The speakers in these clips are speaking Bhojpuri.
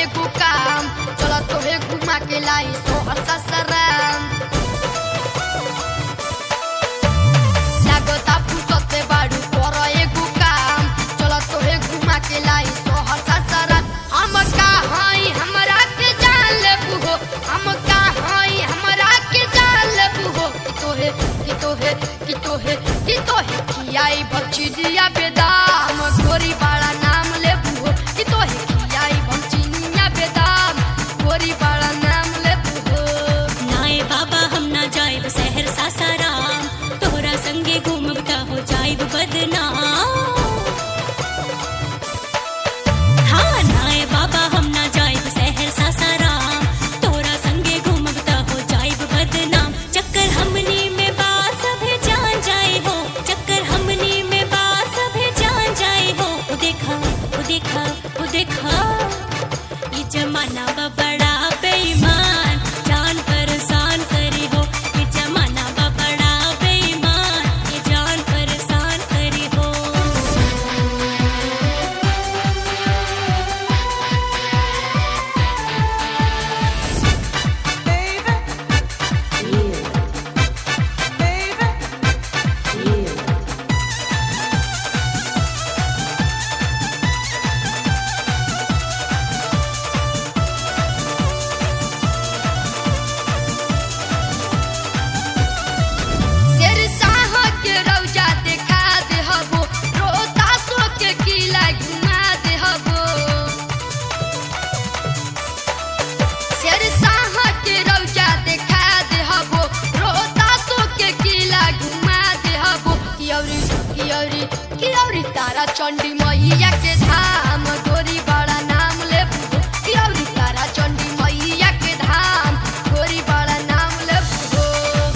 एगो काम, चला तोहे घुमा के लाई सोहर ससुराल। लागता फुसते बाड़ू कर एगो काम, चला तोहे घुमा के लाई सोहर ससुराल। हम का हई हमरा के जान लेबू हो, हम का हई हमरा के जान लेबू हो। कि तोहे खियाई भक्षी दिया बेदाम, गोरी बाड़ा नाम लेबू हो। कि तोहे खियाई भक्षी दिया बेदाम, गोरी बाड़ा नाम लेबू हो। नाए बाबा हम ना जाइब शहर सासाराम, तोहरा संगे घूमब त हो जाइब बदनाम। हाँ नाए बाबा हम ना जाइब शहर सासाराम, तोहरा संगे घूमब त हो जाइब बदनाम। चक्कर हमनी में बात सभे जान जाए हो, चक्कर हमनी में बात सभे जान जाए हो। ओ देखा ओ देखा ओ देखा, ये जमाना बा बड़ा बेईमान, जान परेशान करी हो। ये जमाना बा बड़ा बेईमान, ये जान परेशान करी हो। शेर शाह के रौजा देखा देहबो, रोहतासो के किला घुमा देहबो। शेर शाह के रौजा देखा देहबो, रोहतासो के किला घुमा देहबो। कियौरी तारा चंडी मैया के धाम, गोरी बड़ा नाम लेबू। कियौरी तारा चंडी मैया के धाम, गोरी बड़ा नाम लेबू।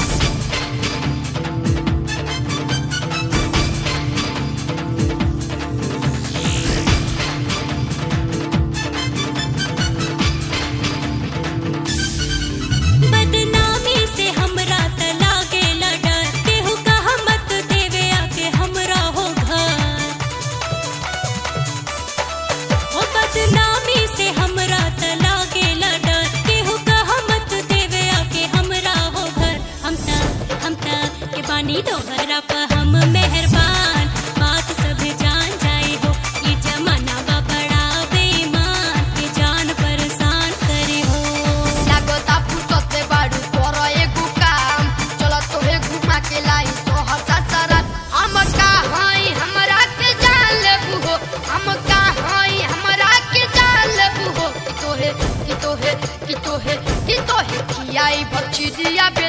बदनामी से हमरा त लागेला डर, केहू कहा मत देवे आके हमरा हो घर। ओ बदनामी से हमरा त लागेला डर, केहू कहा मत देवे आके हमरा हो घर। हम त के बानी तोहरा पर हम मेहरबान, बात सब जान जाए हो। ये जमाना बा बड़ा बेईमान, ये जान परेशान करे हो। लागता फुसते बाड़ू कर एगो काम, चला तोहे घुमा के लाई सोहर ससुराल। हम का हई हमरा के जान लेबू हो, हम का हई हमरा के जान लेबू हो। कि तोहे खियाई भक्षी दिया